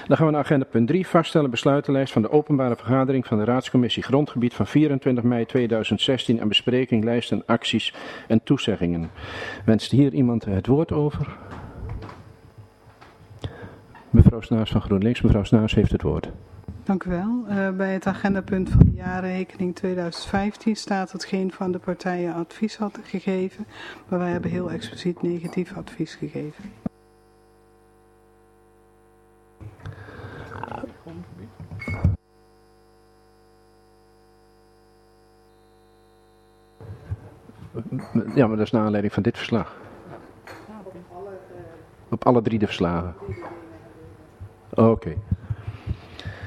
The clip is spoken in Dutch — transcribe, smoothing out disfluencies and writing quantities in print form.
Dan gaan we naar agenda punt 3, vaststellen besluitenlijst van de openbare vergadering van de Raadscommissie Grondgebied van 24 mei 2016 en bespreking lijsten, acties en toezeggingen. Wenst hier iemand het woord over? Mevrouw Snaars van GroenLinks, mevrouw Snaars heeft het woord. Dank u wel. Bij het agendapunt van de jaarrekening 2015 staat dat geen van de partijen advies had gegeven, maar wij hebben heel expliciet negatief advies gegeven. Ja, maar dat is naar aanleiding van dit verslag. Op alle 3 de verslagen. Oké.